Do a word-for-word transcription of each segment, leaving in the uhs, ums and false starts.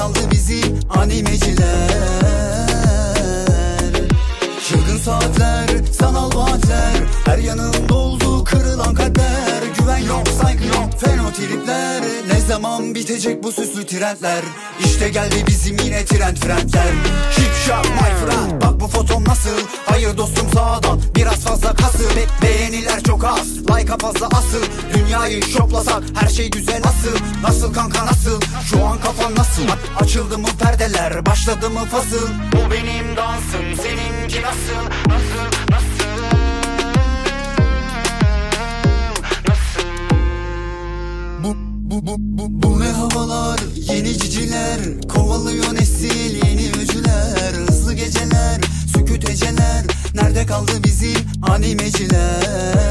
kaldı bizim animeciler? Çılgın saatler, sanal vaatler, her yanımda oldu kırılan kalpler. Güven yok, saygı yok, fenotripler. Ne zaman bitecek bu süslü trendler? İşte geldi bizim yine trend trendler. Hip shop my friend, bak bu fotom nasıl? Hayır dostum sağdan biraz fazla kasıl. Be beğeniler çok az, like'a fazla asıl. Dünyayı şoplasak her şey güzel nasıl? Nasıl kanka nasıl? Şu an kafan nasıl? A açıldı mı perdeler, başladı mı fasıl? Bu benim dansım, seninki nasıl? Nasıl, nasıl? Nasıl? Bu, bu, bu, bu, bu ne havalar? Yeni ciciler kovalıyor nesil, yeni öcüler. Hızlı geceler, sükut eceler. Nerede kaldı bizim animeciler?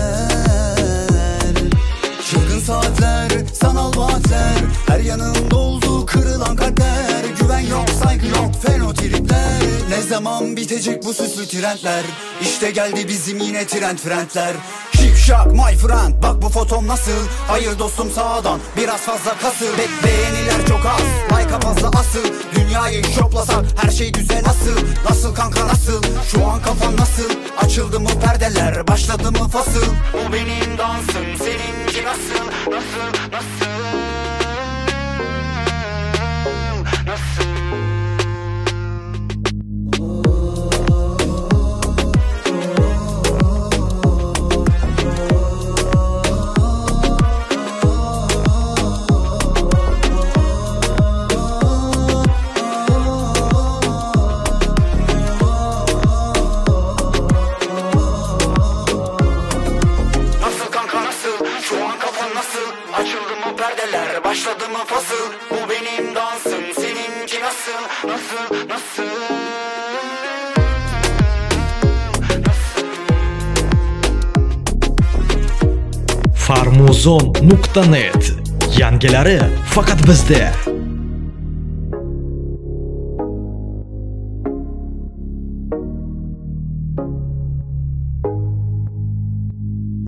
Çılgın saatler, sanal vaatler, her yanımda oldu kırılan kalpler. Güven yok, saygı yok, fenotripler. Ne zaman bitecek bu süslü trendler? İşte geldi bizim yine trend trendler. Hip shop my friend, bak bu fotom nasıl? Hayır dostum sağdan biraz fazla kasıl. Be beğeniler çok az, like'a fazla asıl. Dünyayı şoplasak her şey güzel nasıl? Nasıl kanka nasıl? Şu an kafan nasıl? Açıldı mı perdeler, başladı mı fasıl? Bu benim dansım, seninki nasıl? Nasıl, nasıl? Nasıl? Açıldı mı perdeler, başladı mı fasıl? Bu benim dansım, seninki nasıl? Nasıl, nasıl? farmuzon nuqta net yangilari faqat bizda.